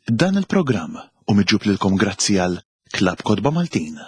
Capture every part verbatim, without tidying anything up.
Dan il-programm u miġġub lilkom grazzi għal Klabb Kodba Maltin.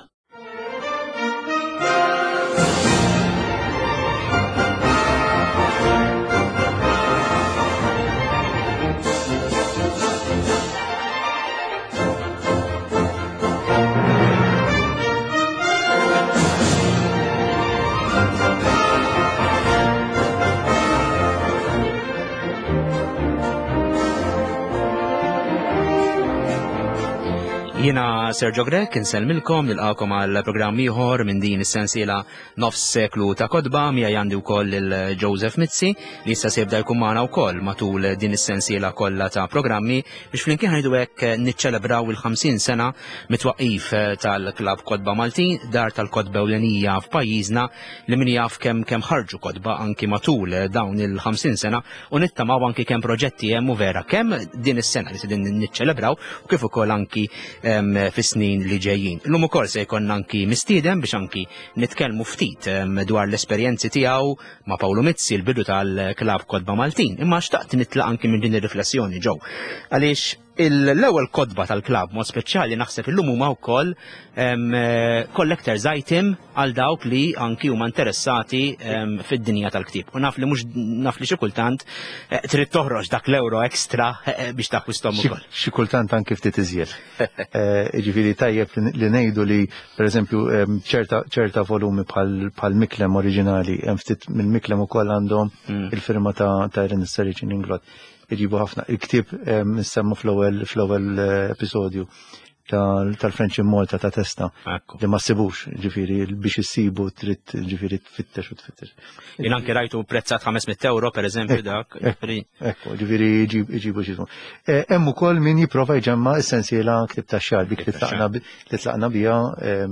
Jiena Sergio Grek, insellmilkom nilqakom għal programm ieħor minn din is-sensiela nofs seklu ta' kodba miegħi għandi wkoll il-Joseph Mizzi li issa se jibda jkun magħna wkoll matul din is-sensiela kollha ta' programmi biex flimkien ħajdu hekk niċċelebraw il-ħamsin sena mitwaqqif tal-Klabb Kodba Maltin, dar tal-kodba ewlenija f'pajjiżna li min jaf kemm kemm ħarġu kodba anki matul dawn il-ħamsin sena u nittamaw anki kemm proġetti hemm u vera kemm din is-sena li se din niċċelebraw u kif ukoll anki fis-snin li ġejjin. Illum ukoll se jkollna anki mistieden biex anki nitkellmu ftit dwar l-esperjenzi tiegħu ma' Pawlu Mizzi l-bidu tal-Klabb Kodba Maltin. Imma xtaqt nitlaq anki minn din ir-riflessjoni ġew. Għaliex l-ewwel kodba tal-klabb mod speċjali naħseb illum huma wkoll collector's item għal dawk li anki huma interessati fid-dinja tal-ktieb. U naf li mhux naf li xi kultant trid toħroġ dak l-euro ekstra biex taħwisthom ukoll. Xi kultant anki ftit iżjed. Jiġifieri tajjeb li ngħidu li pereżempju ċerta volumi bħal miklem oriġinali hemm ftit mill-miklem ukoll għandhom il-firma ta' Ernest Sarrici Ninglot. Iġibu ħafna il-ktieb nissemma fl-ewwel fl-ewwel episodju tal-French Malta ta' testa li ma ssibux ġifieri biex issibu trid ġifieri tfittex u tfittex. Jien anke rajtu prezzat ħames-miet euro pereżempju dak. Ekku, ġifieri jġibu xi hemm ukoll min jipprova jġemma essenzjela ktieb tax-xahar dik li tlaqna biha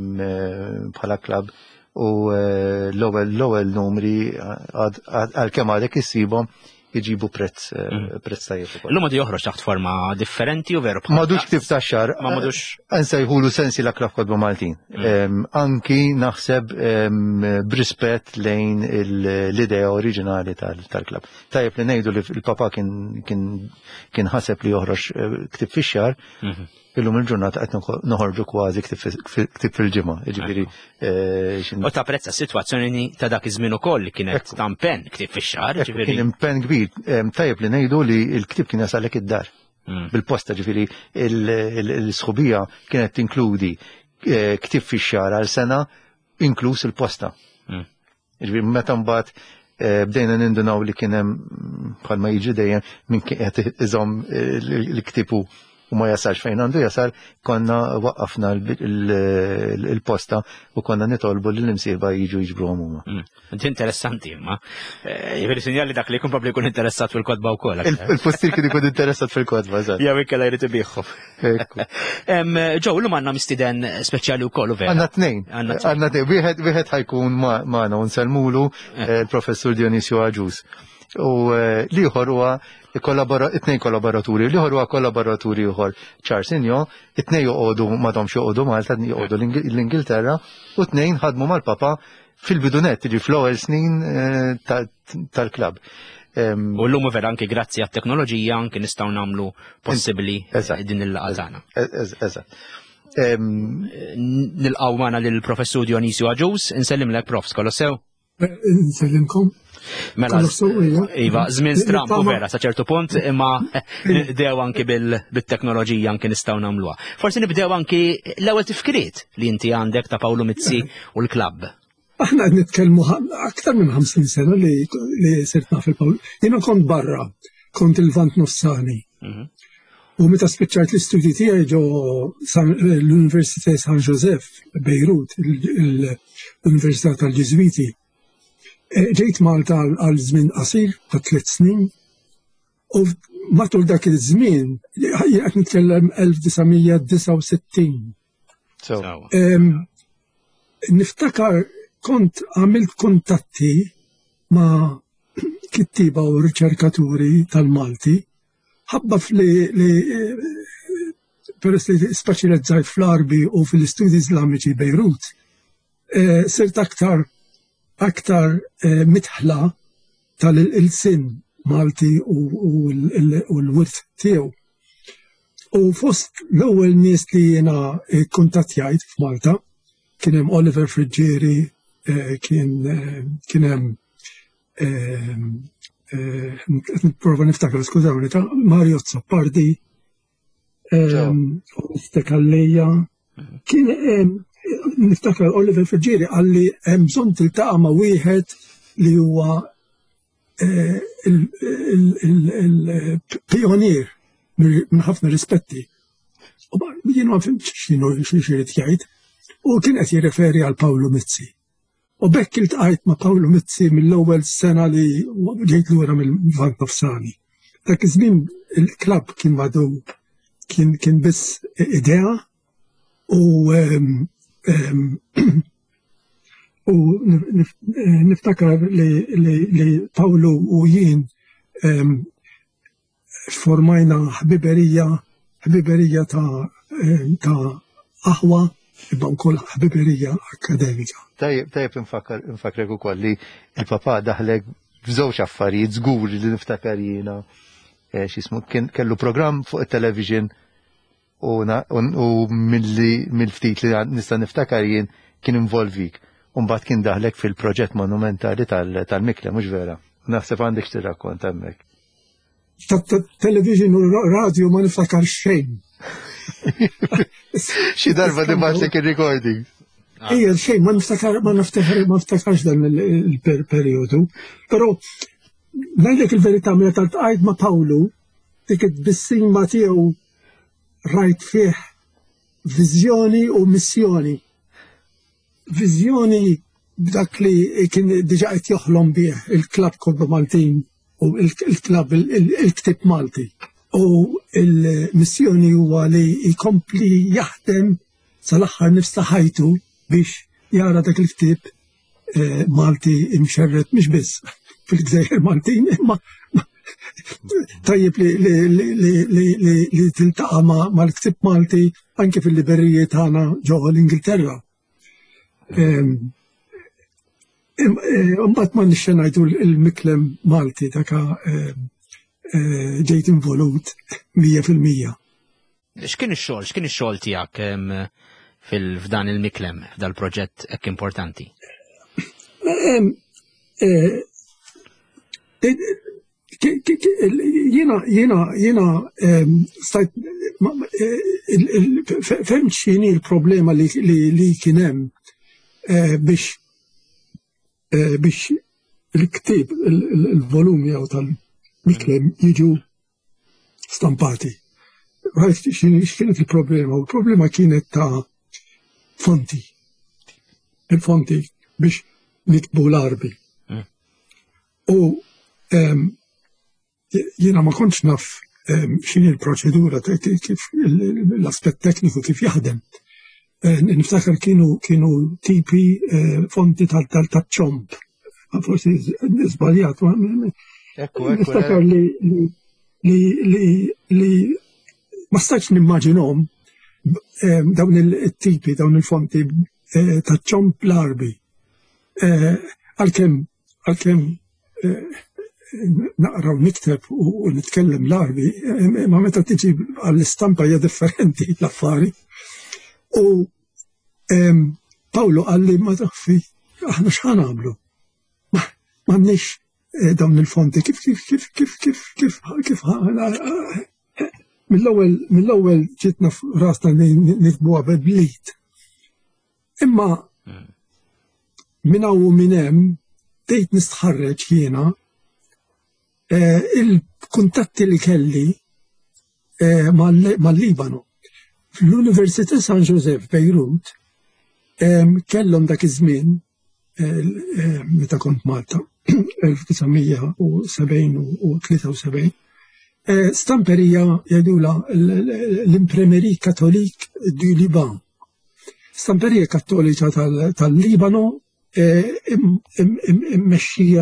bħala klabb u l-ewwel l-ewwel numri għalkemm għadek issibhom jiġibu prezz prezz tajjeb. Illum għadu joħroġ taħt forma differenti u veru. M'għadux ktieb tax-xahar. Ma m'għadux. Nsejħulu sensiela Klabb Kodba Maltin. Anki naħseb b'rispett lejn l-idea oriġinali tal-klabb. Tajjeb li ngħidu li l-papa kien ħaseb li joħroġ ktieb fix-xahar. Illum il-ġurnata qed noħorġu kważi ktieb fil-ġimgħa, jiġifieri. U tapprezza s-sitwazzjoni ta' dak iż-żmien ukoll li kienet ta' impenn ktieb fix-xahar, ġifieri. Kien impenn kbir. Tajjeb li ngħidu li l-ktieb kien jasalek id-dar. Bil-posta ġifieri l-sħubija kienet tinkludi ktieb fix-xahar għal sena inkluż il-posta. Jiġifieri meta mbagħad bdejna nindunaw li kien hemm bħalma jiġi dejjem min qed iżomm l-ktieb u ma jasalx fejn għandu jasal, konna waqqafna il-posta u konna nitolbu li l-imsieħba jiġu jiġbruhom huma. Inti interessanti imma. Jiġifieri sinjali dak li jkun probbli jkun interessat fil-kodba wkoll. Il-postier kien ikun interessat fil-kodba, eżatt. Jew ikkella jrid ibieħħom. Ġew illum għandna mistieden speċjali wkoll vera. Għandna tnejn. Għandna tnejn. Wieħed ħajkun magħna u nsellmulu il-professur Dionisio Aġus. U liħor huwa it-tnejn kollaboraturi, liħor huwa kollaboraturi ieħor Charles Injo, it-tnejn joqogħdu m'għadhomx joqogħdu Malta, joqogħdu l-Ingilterra, u tnejn ħadmu mal-papa fil-bidunet, jiġi fl-ewwel snin tal-klabb. U llum vera anke grazzi għat-teknoloġija anke nistgħu nagħmlu possibbli din il-laqgħa tagħna. Eżatt. Nilqgħu magħna lill-professur Dionisio Aġus, insellimlek prof, kollu sew? Nsellimkom. Mela, iva, żmien strampu vera sa ċertu punt, imma nibdew anki bil-teknoloġija anki nistgħu nagħmluha. Forsi nibdew anki l-ewwel tifkiriet li inti għandek ta' Pawlu Mizzi u l-klabb. Aħna qed nitkellmu aktar minn ħamsin sena li sirt naf il-Pawlu. Jiena kont barra, kont il-Vant Nofsani. U meta spiċċajt l-istudji tiegħi ġo l-Università San Joseph, Beirut, l-Università tal-Ġiżwiti. Ġejt Malta għal żmien qasir ta' tliet snin u matul dak iż-żmien qed nitkellem elf tisa' disa' u sittin. Niftakar kont għamilt kuntatti ma' kittiba u riċerkaturi tal-Malti ħabba li peress li speċjalizzajt fl-Arbi u fil-Istudji Iżlamiċi Beirut sirt aktar aktar mitħla tal-ilsin Malti u l-wirt tiegħu. U fost l-ewwel nies li jiena kuntattjajt f'Malta kien hemm Oliver Frigieri, kien kien hemm nipprova niftakar skużawni ta' Mario Zappardi, Kalleja. Kien niftakar Oliver Frigieri għalli hemm bżonn tiltaqa' ma' wieħed li huwa il-pionier minn ħafna rispetti. U jien ma fimx x'inhu x'irid jgħid, u kien qed jirreferi għal Paolo Mizzi. U bekk iltqajt ma' Paolo Mizzi mill-ewwel sena li ġejt lura mill-Vant Nofsani. Dak iż-żmien il-klabb kien madu kien kien biss idea u u niftakar li Paolo u jien formajna ħbiberija ħbiberija ta' ta' aħwa ibba wkoll ħbiberija akademika. Tajjeb, tajjeb infakrek ukoll li il-papà daħlek f'żewġ affarijiet żgur li niftakar jiena x'ismu kien kellu programm fuq it-television u mill-ftit li nista' niftakar jien kien involvik. U mbagħad kien daħlek fil-proġett monumentali tal-Mikla, mhux vera? Naħseb għandek tirrakkont hemmhekk. Television u radio ma niftakar xejn. Xi darba dibatlek ir-recording. Ejja xejn ma niftakar ma niftakar ma niftakarx dan il-perjodu. Però ngħidlek il-verità meta ltqajt ma' Paolo dik bis-sima tiegħu rajt fih viżjoni u missjoni. Viżjoni b'dak li kien diġà qed joħlom bih il-klabb Kodba Maltin u il-klabb il-ktib Malti. U il-missjoni huwa li jkompli jaħdem sal-aħħar nifs ħajtu biex jara dak il-ktib Malti imxerret mhux biss fil-Gżejjer Maltin imma tajjeb li tiltaqa' mal-ktib Malti anke fil-libreriji tagħna ġewwa l-Ingilterra. Imbagħad ma nixxa ngħidu l-Miklem Malti daka ġejt involut mija fil-mija. X'kien ix-xogħol, x'kien ix-xogħol tiegħek f'dan il-Miklem, f'dal proġett hekk importanti? Jiena jiena jiena stajt fehm x'inhi l-problema li kien hemm biex biex il-ktieb il-volumi jew tal-Miklem jiġu stampati. Rajt x'kienet il-problema, u l-problema kienet ta' fonti. Il-fonti biex niktbu l-arbi. U jiena ma kontx naf x'inhi l-proċedura kif l-aspett tekniku kif jaħdem. Niftakar kienu kienu tipi fonti tal-ċomp. Forsi żbaljat. Niftakar li ma stax nimmaġinhom dawn il-tipi, dawn il-fonti tal-ċomp l-arbi. Għalkemm għalkemm naqra u nikteb u nitkellem l-arbi, ma meta tiġi għall-istampa hija differenti l-affari. U Paolo għalli ma taħfi, aħna x'ħan għamlu? M'għandniex dawn il-fonti, kif kif kif kif kif kif kif mill-ewwel ġitna f'rasna li nikbuha bil-bliet. Imma minn hawn u minn hemm bdejt nistħarreġ jiena il-kuntatti li kelli mal-Libanu. Fl-Università San Joseph Beirut kellhom dak iż-żmien meta kont Malta elf tisgħomija u sebgħin u tlieta u sebgħin stamperija jgħidula l-Imprimerie Catholique du Liban. Stamperija Kattolika tal-Libano immexxija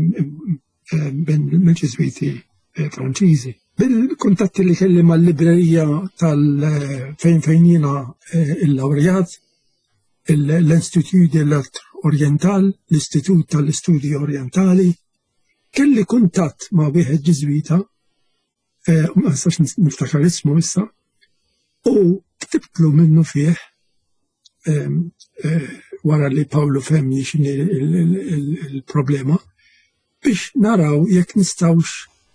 mill-Ġiżwiti Franċiżi. Bil-kuntatti li kelli mal-librerija tal-fejn fejn jiena il-lawrejat, l-Institut dell-Art Oriental, l-Istitut tal-Istudji Orientali, kelli kuntatt ma' wieħed Ġiżwita, ma nistax niftakar ismu issa, U ktibtlu minnu fih wara li Pawlu femni x'inhi il-problema biex naraw jekk nistgħux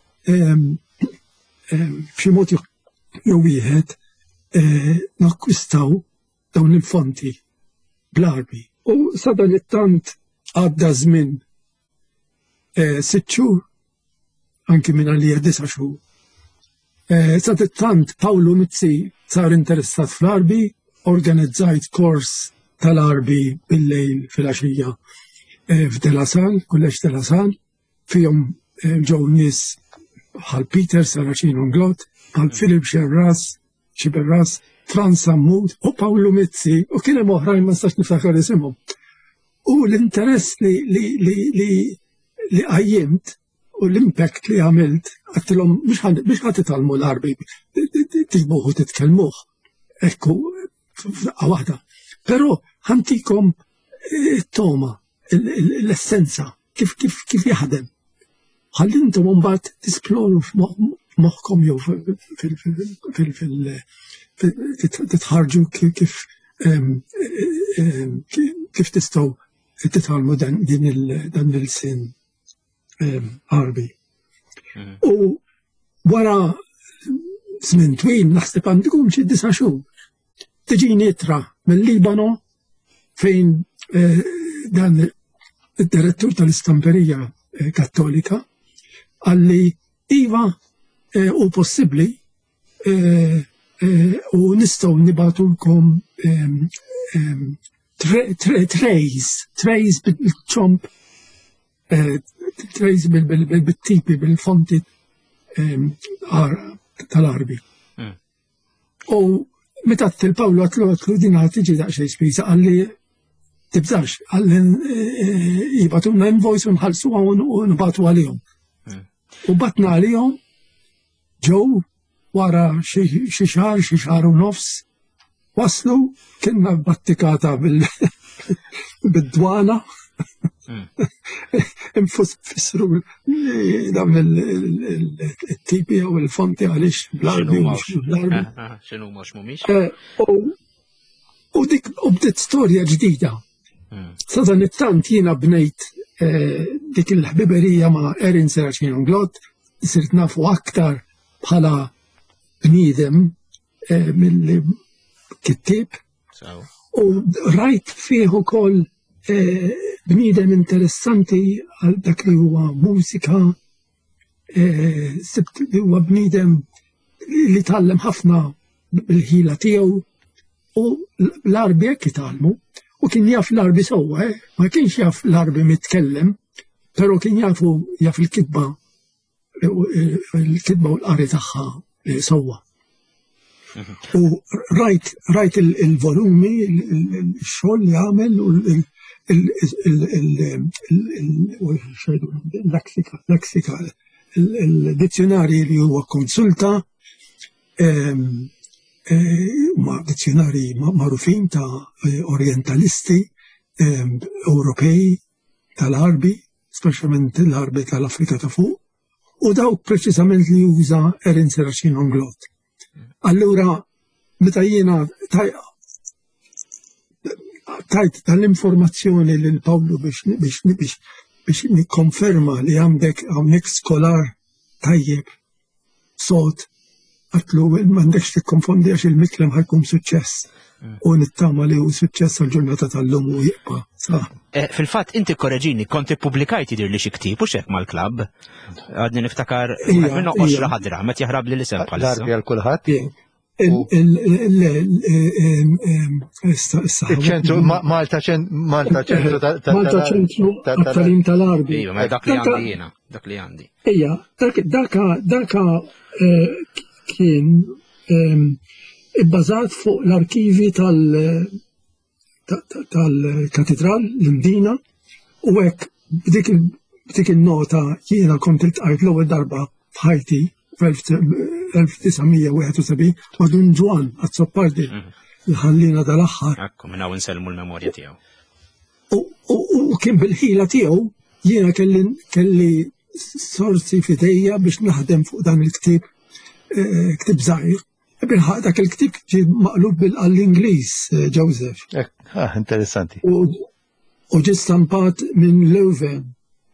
b'xi mod jew wieħed nakkwistaw dawn il-fonti bl-Arbi. U sadan it-tant għadda żmien sitt xhur anki minn għalija disa' xhur. Sad it-tant Pawlu Mizzi sar interessat fl-Arbi, organizzajt kors tal-Arbi bil-lejl fil-għaxija f'Delasal, kulleġġ Delasal, fihom ġew nies bħal Peter Saracino Nglot, bħal Philip Xerras, Xiberras, Franz Sammut u Pawlu Mizzi, u kien hemm oħrajn ma nistax niftakar isimhom. U l-interess li li qajjimt u l-impact li għamilt għattilhom biex ħadd titalmu l-Arbi tiġbuh u titkellmuh ekku f'daqqa waħda. Però ħantikom it-toma, l-essenza, kif jaħdem. Ħalli intom mbagħad tisploru f'moħħkom jew titħarġu kif kif tistgħu titgħallmu dan il-sin Arbi. U wara żmien twil naħseb għandkom xi disa' xhur tiġini ittra mill-Libano fejn dan id-direttur tal-istamperija Kattolika għalli iva u possibbli u nistgħu nibatulkom trays, trays bil-ċomp, trays bil-tipi, bil-fonti tal-Arbi. U meta il-Pawlu għatlu għatlu din tiġi daqsxejn spiża għalli tibżax, għalli jibatuna invoice u nħallsu u nbatu għalihom. U batna għalihom ġew wara xi xahar, xi xahar u nofs waslu kienna battikata bid-dwana infissru dawn il-tipi u il-fonti għaliex bl-Arbi u bl-Arbi. X'inhu mhux mhumiex? U dik u bdiet storja ġdida. Sadan it-tant jiena bnejt dik il-ħbiberija ma' Erin Saracino Nglot, sirt nafu aktar bħala bniedem mill-kittib u rajt fih ukoll bniedem interessanti għal dak li huwa mużika, sibt li huwa bniedem li tgħallem ħafna bil-ħila tiegħu u l-Arbi hekk itgħallmu u kien jaf l-Arbi sewwa, ma kienx jaf l-Arbi mitkellem, però kien jafu jaf il-kitba il-kitba u l-qari tagħha sewwa. U rajt rajt il-volumi, il-xogħol li għamel u l-leksika, il-dizzjonari li huwa konsulta, ma' dizzjonari magħrufin ta' orientalisti Ewropej tal-Arbi, speċjalment l-Arbi tal-Afrika ta' fuq, u dawk preċiżament li juża Erin Saracino Nglot. Allura meta jiena tajt tal-informazzjoni lil Pawlu biex nikkonferma li għandek hawnhekk skolar tajjeb sod għatlu m'għandekx tikkonfondi għax il-miklem ħajkun suċċess u nittama li hu suċċess għall-ġurnata tal-lum u jibqa' saħ. Fil-fatt inti korreġini kont ippubblikajt jidher li xi ktieb u x'hekk mal-klabb. Għadni niftakar minnu għoxra ħadra meta jaħrab li l-isem bħalissa. L-Arbi għal kulħadd. Il-ċentru Malta Malta ċentru Malta ċentru għat-talim tal-Arbi. Iva, ma dak li għandi jiena, dak li għandi. Ija, daka kien ibbażat fuq l-arkivi tal-katedral l-Mdina u hekk b'dik il-nota jiena kont iltqajt l-ewwel darba f'ħajti elf tisgħemija wieħed u sebgħin ma' Dun Ġwan għat-Soppardi li ħallina dal-aħħar. Ekku minn hawn insellmu l-memorja tiegħu. U kien bil-ħila tiegħu jiena kelli sorsi f'idejja biex naħdem fuq dan il-ktieb ktieb żgħir Dak il-ktib ġie maqlub bil-Ingliż, Joseph. Ah, interessanti. U ġie stampat minn Leuven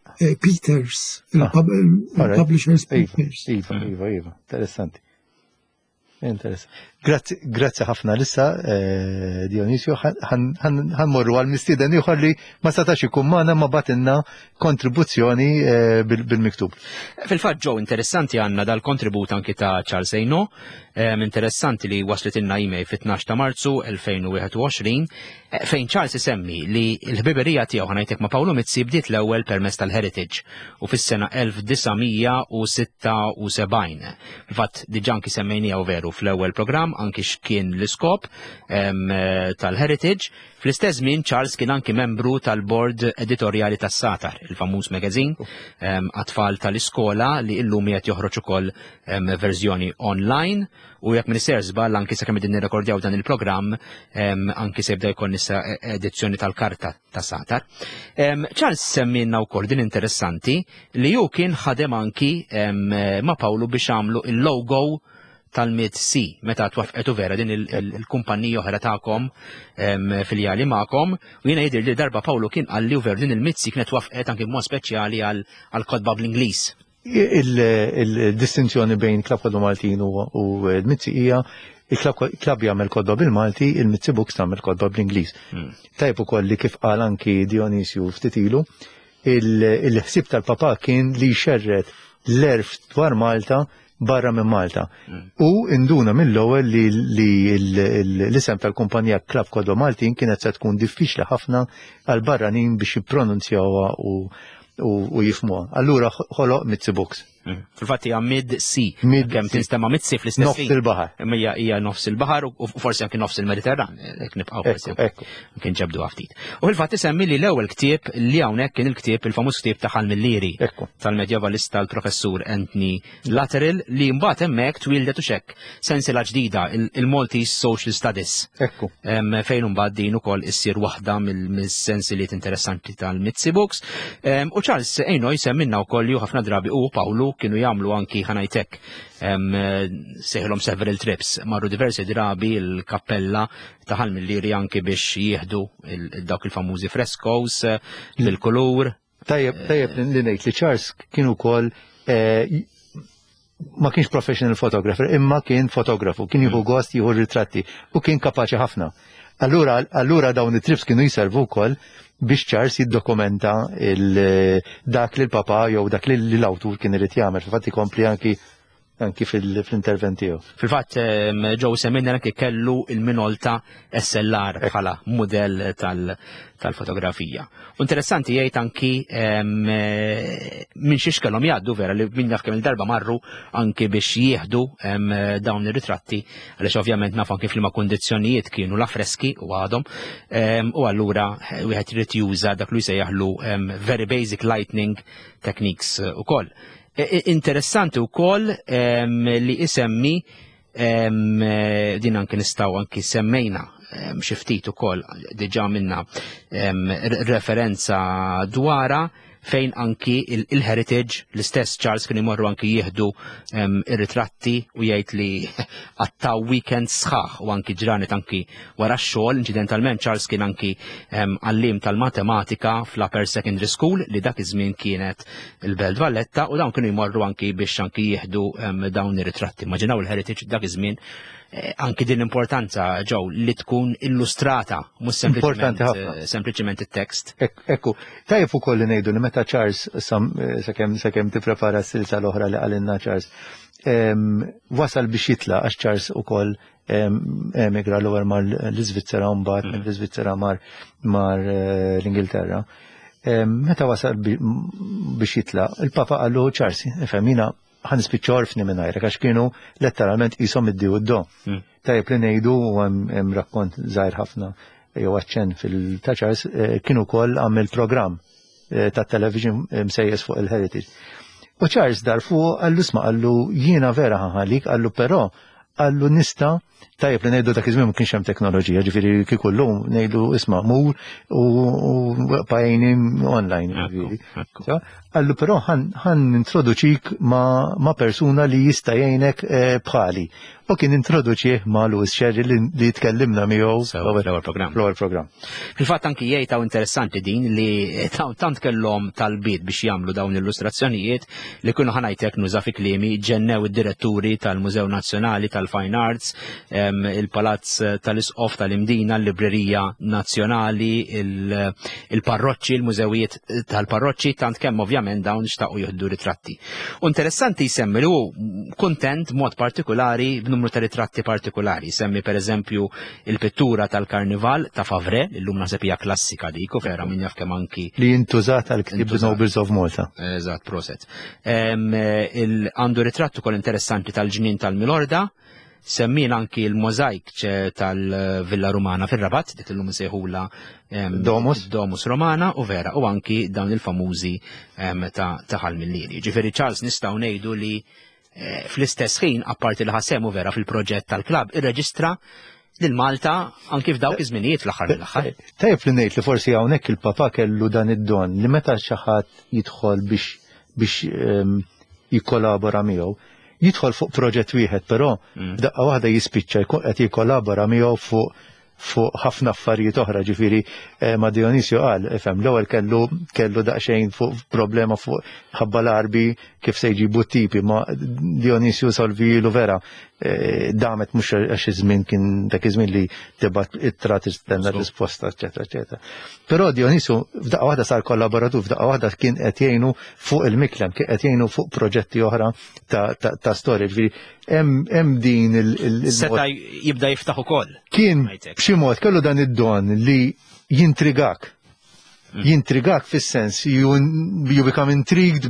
Peters, il-Publishers Peters. Iva, iva, iva, interessanti. Interessanti. Grazzi ħafna lissa, Dionisio, ħanmorru għal-mistieden ieħor li ma setax ikun magħna ma batinna kontribuzzjoni bil-miktub. Fil-fatt ġew interessanti għandna dal-kontribut anki ta' Charles Ejno, interessanti li waslet ilna email fit-tnax ta' Marzu elfejn u wieħed u għoxrin, fejn Charles isemmi li l-ħbiberija tiegħu ħanajtek ma' Pawlu Mizzi bdiet l-ewwel permezz tal-Heritage u fis-sena elf tisa sitta sebgħin. Fil-fatt diġà anki semmejniha veru fl-ewwel programm anki x'kien l-iskop tal-Heritage. Fl-istess żmien Charles kien anki membru tal-bord editorjali tas-Satar, il-famuż magazin għat-tfal tal-iskola li illum qed joħroġ ukoll verżjoni online u jekk minister żball anki sakemm qegħdin nirrekordjaw dan il-programm anki se jibda jkun issa edizzjoni tal-karta tas-Satar. Charles semmilna wkoll din interessanti li hu kien ħadem anki ma' Pawlu biex għamlu il-logo tal-Mid-C meta twafqetu vera din il-kumpanija oħra tagħkom filjali magħkom u jiena jidher li darba Pawlu kien qalli u vera din il-Mid-C kienet twafqet anke b'mod speċjali għall-kodba bl-Ingliż. Il-distinzjoni bejn Klabb Kodba Maltin u l-Mid-C hija il-klabb jagħmel kodba bil-Malti, il-Mid-C Books tagħmel kodba bl-Ingliż. Tajb ukoll li kif qal anki Dionisio ftit ilu, il-ħsieb tal-papà kien li jxerred l-erf dwar Malta barra minn Malta. U induna mill-ewwel li l-isem tal-kumpanija Klabb Kodba Maltin kienet se tkun diffiċli ħafna għal barranin biex jippronunzjawha u jifhmuha. Allura ħoloq Mid-C Books. Fil-fatt hija Mid-C. Kemm tinstema Mid-C fl-istess nofs il-baħar. Hija hija nofs il-baħar u forsi anke nofs il-Mediterran, hekk nibqgħu forsi. Kien ġebdu ftit. U fil-fatt isemmi li l-ewwel ktieb li hawnhekk kien il-ktieb il-famuż ktieb ta' Ħalmillieri tal-medjevalista l-professur Anthony Lateral li mbagħad hemmhekk twildet u xekk sensiela ġdida il-Maltese Social Studies. Fejn imbagħad din ukoll issir waħda mill-sensiliet interessanti tal-Mid-C Books. U Charles Ejno jsemmilna wkoll li ħafna drabi u Pawlu kienu jagħmlu anki ħanajtek seħilhom several trips, marru diversi drabi l-kappella ta' Ħalmillieri anki biex jieħdu dawk il-famużi frescoes bil-kulur. Tajjeb, tajjeb li ngħid li Charles kien ukoll ma kienx professional photographer, imma kien fotografu, kien jieħu gost jieħu ritratti u kien kapaċi ħafna. Allura allura dawn it-trips kienu jservu wkoll biex Charles jiddokumenta dak li l-papa jew dak li l-awtur kien irid jagħmel, fil-fatt ikompli anki anki fil-intervent tiegħu. Fil-fatt ġew semminna anke kellu il-minolta S L R bħala mudell tal-fotografija. U interessanti jgħid anki minn xiex kellhom jgħaddu vera li min jaf kemm il-darba marru anki biex jieħdu dawn ir-ritratti għaliex ovvjament naf anki f'liema kundizzjonijiet kienu l-affreski u għadhom u allura wieħed irid juża dak li jsejjaħlu very basic lighting techniques ukoll. Interessanti wkoll li isemmi din anke nistgħu anki semmejna xi ftit ukoll diġà minna referenza dwarha fejn anki il-heritage l-istess Charles kien imorru anki jieħdu ir-ritratti u jgħid li għattaw weekend sħaħ u anki ġranet anki wara x-xogħol. Incidentalment Charles kien anki għallim tal-matematika fl-Upper Secondary School li dak iż-żmien kienet il-Belt Valletta u dawn kienu jmorru anki biex anki jieħdu dawn ir-ritratti. Immaġinaw il-heritage dak iż-żmien anki din importanza ġew li tkun illustrata mhux sempliċement it-tekst. Ekku, tajjeb ukoll li ngħidu li meta Charles sakemm sakemm tipprepara s-silsa l-oħra li qalilna Charles wasal biex jitlaq għax Charles ukoll emigra l-ewwel mar l-Iżvizzera u mbagħad mill-Iżvizzera mar l-Ingilterra. Meta wasal biex jitlaq, il-papa qallu Charles, ifhem jiena ħan spiċċa orfni minn għajrek, għax kienu letteralment jisom id-di u d-do. Tajjeb li ngħidu u hemm rakkont żgħir ħafna jew aċċenn fil-ta' Charles kienu wkoll għamel programm ta' television msejjes fuq il-heritage. U Charles dar fuq għallu isma' għallu jiena vera ħanħalik, għallu però għallu nista' tajjeb li ngħidu dak iż-żmien ma kienx hemm teknoloġija, ġifieri kieku llum ngħidu isma' mur u pajni online. Għallu però ħan introduċik ma' persuna li jista' jgħinek bħali. u kien introduċih ma' Lewis Sherry li jitkellimna miegħu fl-ewwel programm. Fl-ewwel programm. Fil-fatt anki jgħid interessanti din li tant kellhom talbiet biex jagħmlu dawn l-illustrazzjonijiet li kienu ħanajtek nuża fi kliemi ġennew id-diretturi tal-Mużew Nazzjonali tal-Fine Arts, il-Palazz tal-Isqof tal-Imdina, l-Librerija Nazzjonali, il-parroċċi, il-mużewijiet tal-parroċċi, tant kemm ovvjament dawn xtaqgħu jieħdu ritratti. U interessanti jsemmi li hu kuntent mod partikolari b'numru ta' ritratti partikolari. Semmi per eżempju il-pittura tal-Karnival ta' Favre, illum naħseb hija klassika dik u vera min jaf kemm anki li jintużat għal-ktib Nobles of Malta. Eżatt, proset. Għandu ritratt ukoll interessanti tal-ġnien tal-Milorda, semmin anki il-mozaik tal-Villa Rumana fil-Rabat, dik illum sejħula Domus. Domus Romana u vera, u anki dawn il-famużi ta' Ħalmilliri. Ġifieri Charles nistgħu ngħidu li fl-istess ħin, apparti li ħasemu vera fil-proġett tal-klab, irreġistra lil Malta anki f'dawk iż-żminijiet fl-aħħar mill-aħħar. Tajjeb li ngħid li forsi hawnhekk il-papa kellu dan id-don li meta xi ħadd jidħol biex biex jikkolabora miegħu, jidħol fuq proġett wieħed, però f'daqqa waħda jispiċċa jkun qed jikkolabora miegħu fuq fuq ħafna affarijiet oħra, ġifieri ma' Dionisio qal, ifhem, l-ewwel kellu kellu daqsxejn fuq problema fuq ħabba l-arbi kif se jġibu tipi, ma' Dionisio solvilu vera damet mhux għax iż-żmien kien dak iż-żmien li tibgħat ittra tistenna risposta, eċetera, eċetera. Però Dionisio f'daqqa waħda sar kollaboratur, f'daqqa waħda kien qed jgħinu fuq il-miklem, kien qed jgħinu fuq proġetti oħra ta' storja, ġifieri hemm din il- Seta' jibda jiftaħ ukoll. Kien b'xi mod kellu dan id-don li jintrigak. Jintrigak fis-sens, you become intrigued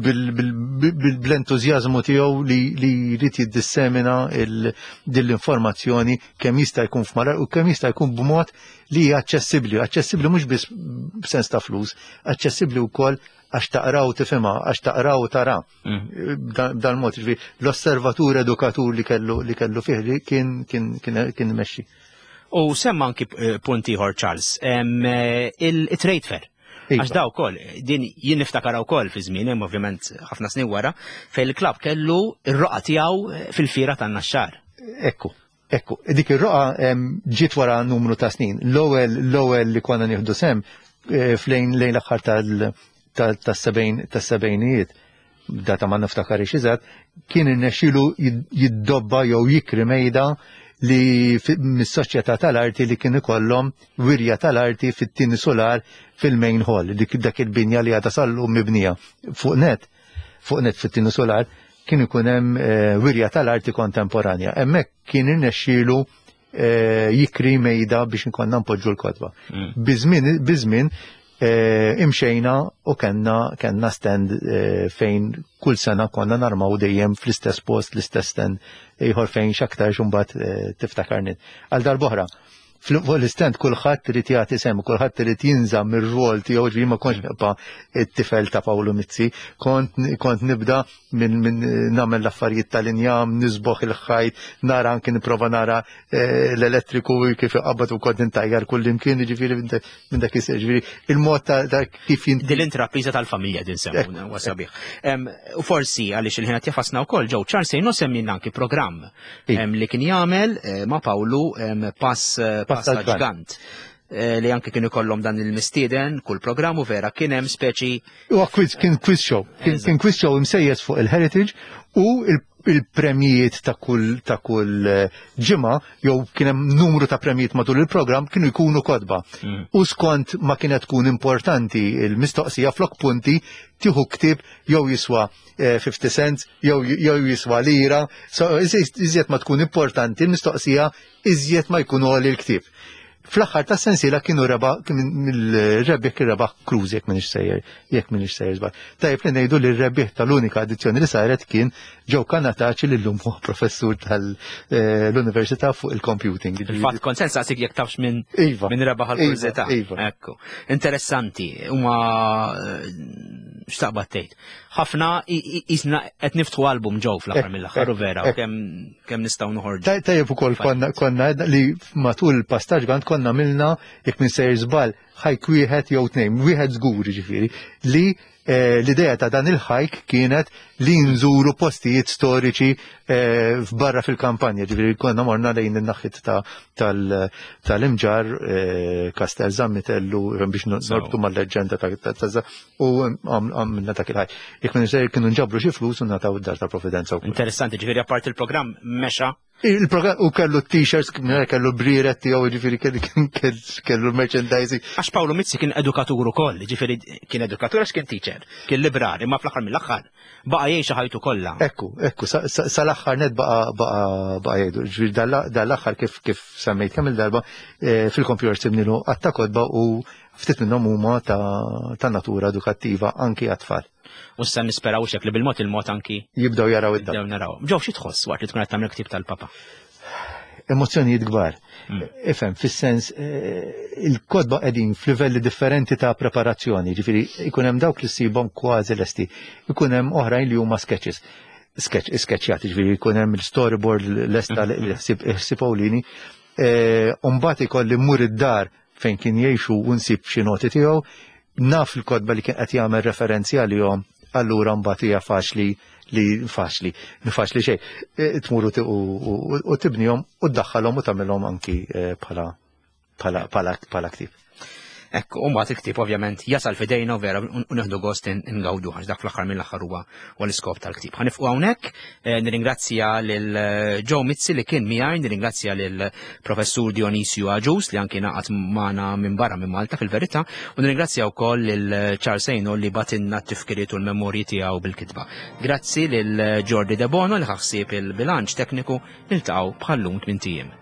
bil-entużjażmu tiegħu li jrid jiddissemina din l-informazzjoni kemm jista' jkun f'malar u kemm jista' jkun b'mod li hija aċċessibbli, aċċessibbli mhux biss b'sens ta' flus, aċċessibbli wkoll għax taqraw tifhimha, għax taqraw tara. B'dan mod, l-osservatur edukatur li kellu li kellu fih kien kien imexxi. U semma anki punt ieħor Charles, il-trade fair. Għax daw kol, din jien niftakar wkoll fi żmien, hemm ovvjament ħafna snin wara, fejn il-klabb kellu ir-roqa tiegħu fil-fira tan-naxxar. Ekku, ekku, dik ir-roqa ġiet wara numru ta' snin. L-ewwel l-ewwel li konna nieħdu sem flejn lejn l-aħħar tas-sebgħinijiet, data ma niftakar eżatt, kien irnexxielu jiddobba jew jikri mejda li mis-soċjetà tal-arti li kien ikollhom wirja tal-arti fit-tieni solar fil-main hall, dik dak il-binja li għadha sallu mibnija fuq net, fuq net fit-tieni solar kien ikun hemm wirja tal-arti kontemporanja. Hemmhekk kien irnexxielu jikri mejda biex inkonna npoġġu l-kotba. Biżmien imxejna u kellna kellna stand fejn kull sena konna narmaw dejjem fl-istess post, l-istess stand ieħor fejn x'aktar xumbat tiftakarni. Għal darb'oħra, fuq l-istent kulħadd irid jagħti sem, kulħadd irid jinżamm ir-rwol tiegħu, ġifieri ma kontx nibqa' it-tifel ta' Pawlu Mizzi, kont nibda minn nagħmel l-affarijiet tal-injam, nisboħ il-ħajt, nara anke nipprova nara l-elettriku kif iqabbad u kont intajjar kull imkien, ġifieri minn dak isir, ġifieri il-mod ta' kif jint. Dil-intrapriża tal-familja din semmuna huwa sabiħ. U forsi għaliex il-ħin qed jafasna wkoll ġew Charles Sejno semmin anke programm li kien jagħmel ma' Pawlu pass pasta ġgant li anke kienu kollhom dan il-mistieden kull programmu vera kien hemm speċi. Huwa quiz kien quiz show. Kien quiz show imsejjes fuq il-heritage u il-premjiet ta' kull ta' kull ġimgħa jew kien hemm numru ta' premjiet matul il-programm kienu jkunu kodba. U skont ma kienet tkun importanti il-mistoqsija flok punti tieħu ktieb jew jiswa fifty cents jew jiswa lira. So iżjed ma tkun importanti il-mistoqsija iżjed ma jkun għoli l-ktieb. Fl-aħħar ta' sensiela kienu reba mill-rebbieħ kien rebaħ Cruz jekk m'iniex sejjer, jekk m'iniex sejjer żball. Tajjeb li ngħidu li r-rebbieħ tal-unika edizzjoni li saret kien Joe Kannataċi li llum huwa professur tal-Università fuq il-computing. Il-fatt konsens għasik jekk tafx minn minn rebaħ għall-Università. Ekku. Interessanti, huma x'taqbad tgħid. Ħafna isna qed niftħu album ġew fl-aħħar mill-aħħar u vera kemm nistgħu noħorġu. Tajjeb ukoll konna li matul il-pastaġġ għand konna milna jekk minn sejjer żball ħajk wieħed jew tnejn, wieħed żgur ġifieri li l-idea ta' dan il-ħajk kienet li nżuru postijiet storiċi f'barra fil-kampanja, ġifieri konna morna lejn in-naħħit tal-imġar Kastel Zammitellu biex norbtu mal-leġġenda ta' u għamilna ta' kilħaj. Jekk kienu nġabru xi flus u nagħtaw id-dar tal-Providenza. Interessanti, ġifieri apart il-programm mexa. Il-programm u kellu t-t-shirts, kellu briret tiegħu, ġifieri kellu merchandising. Għax Paolo Mizzi kien edukatur ukoll, ġifieri kien edukatur għax kien teacher, kien librar, imma fl-aħħar mill-aħħar baqa' jgħix ħajtu kollha. Ekku, ekku, sal-aħħar net baqa' jgħidu. Ġifieri dal-aħħar kif semmejt kemm il-darba fil-computer sibnilu għatta kodba u ftit minnhom huma ta' natura edukattiva anki għat-tfal. U issa nisperaw xek li bil-mod il-mod anki jibdew jaraw id-daw. Jibdew naraw. Ġew xi tħoss waqt li tkun qed tagħmel ktieb tal-papa? Emozzjonijiet kbar. Ifhem, fis-sens il-kodba qegħdin f'livelli differenti ta' preparazzjoni, ġifieri ikun hemm dawk li ssibhom kważi lesti, ikun hemm oħrajn li huma sketches. Sketchjati, ġifieri jkun hemm il-storyboard lesta li ħsib Pawlini. Mbagħad ikolli mmur id-dar fejn kien jgħixu u nsib xi noti tiegħu, naf il-kodba li kien qed jagħmel referenzi għalihom, allura mbagħad hija faċli li faċli, faċli xejn. Tmuru u tibnihom u tdaħħalhom u tagħmilhom anki bħala ktieb. Ekku, u mbagħad il-ktieb ovvjament jasal f'idejna u vera u nieħdu gost ingawdu għax dak fl-aħħar mill-aħħar huwa l-iskop tal-ktieb. Ħanifqu hawnhekk, nirringrazzja lil Joe Mizzi li kien miegħi, nirringrazzja lil Professur Dionisio Aġus li anke naqgħad magħna minn barra minn Malta fil-verità, u nirringrazzja wkoll lil Charles Ejno li batinna t-tifkiriet u l-memorji tiegħu bil-kitba. Grazzi lil Jordi De Bono li ħaħsieb il-bilanċ tekniku iltaqgħu bħallum tmien tiem.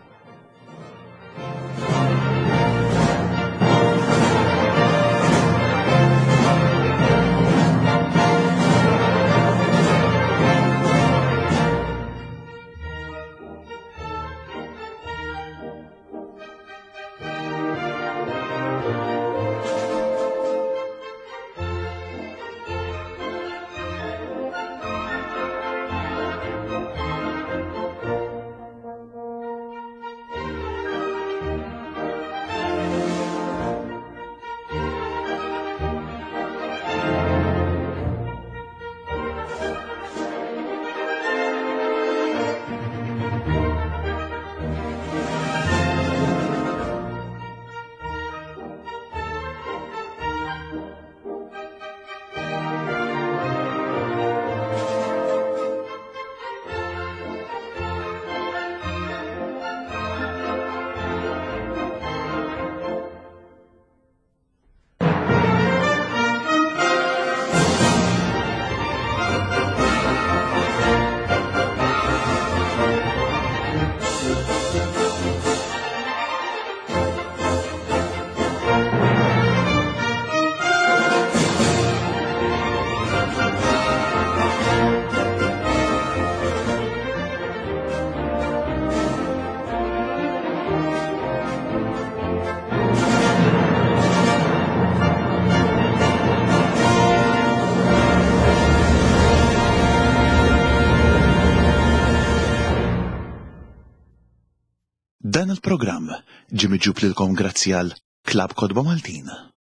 Dan il-programm ġie miġġub lilkom grazzi għal Klabb Kodba Maltin.